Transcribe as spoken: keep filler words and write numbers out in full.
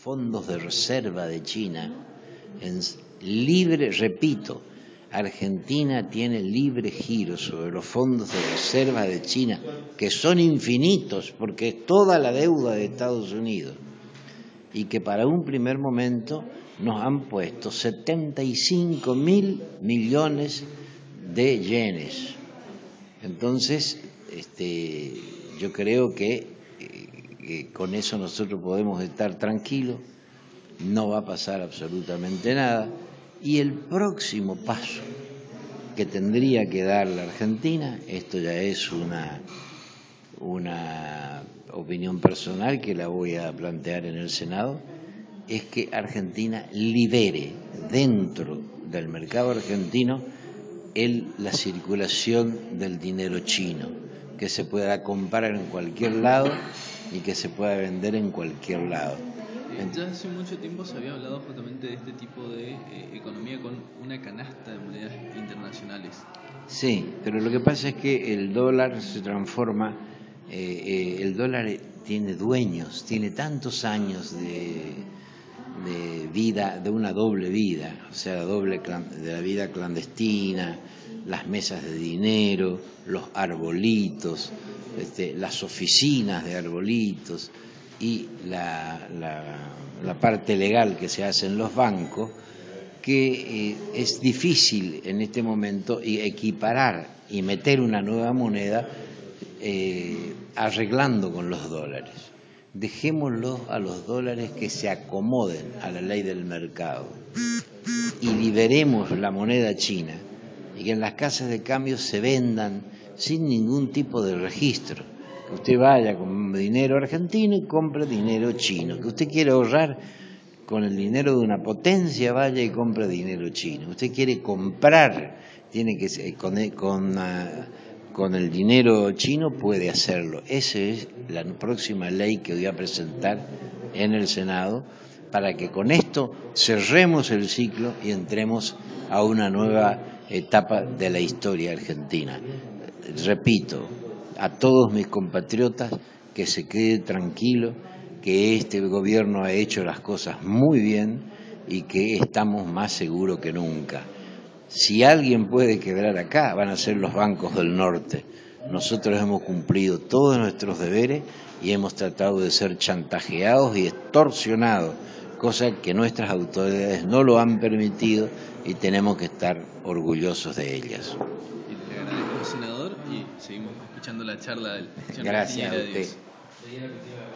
fondos de reserva de China en libre, repito, Argentina tiene libre giro sobre los fondos de reserva de China, que son infinitos, porque es toda la deuda de Estados Unidos, y que para un primer momento nos han puesto setenta y cinco mil millones de yenes. Entonces, este, yo creo que, eh, que con eso nosotros podemos estar tranquilos, no va a pasar absolutamente nada, y el próximo paso que tendría que dar la Argentina, esto ya es una, una opinión personal que la voy a plantear en el Senado, es que Argentina libere dentro del mercado argentino el, la circulación del dinero chino, que se pueda comprar en cualquier lado y que se pueda vender en cualquier lado. Ya hace mucho tiempo se había hablado justamente de este tipo de eh, economía con una canasta de monedas internacionales. Sí, pero lo que pasa es que el dólar se transforma, eh, eh, el dólar tiene dueños, tiene tantos años de, de vida, de una doble vida, o sea, doble de la vida clandestina, las mesas de dinero, los arbolitos, este, las oficinas de arbolitos y la, la, la parte legal que se hace en los bancos, que eh, es difícil en este momento equiparar y meter una nueva moneda eh, arreglando con los dólares. Dejémoslo a los dólares que se acomoden a la ley del mercado y liberemos la moneda china y que en las casas de cambio se vendan sin ningún tipo de registro. Que usted vaya con dinero argentino y compre dinero chino. Que usted quiere ahorrar con el dinero de una potencia, vaya y compre dinero chino. Usted quiere comprar, tiene que con, con, uh, con el dinero chino puede hacerlo. Esa es la próxima ley que voy a presentar en el Senado, para que con esto cerremos el ciclo y entremos a una nueva etapa de la historia argentina. Repito, a todos mis compatriotas que se quede tranquilo, que este gobierno ha hecho las cosas muy bien y que estamos más seguros que nunca. Si alguien puede quebrar acá, van a ser los bancos del norte. Nosotros hemos cumplido todos nuestros deberes y hemos tratado de ser chantajeados y extorsionados, cosa que nuestras autoridades no lo han permitido y tenemos que estar orgullosos de ellas. Le agradezco, senador, y seguimos escuchando la charla del señor Gracias a usted. Dios.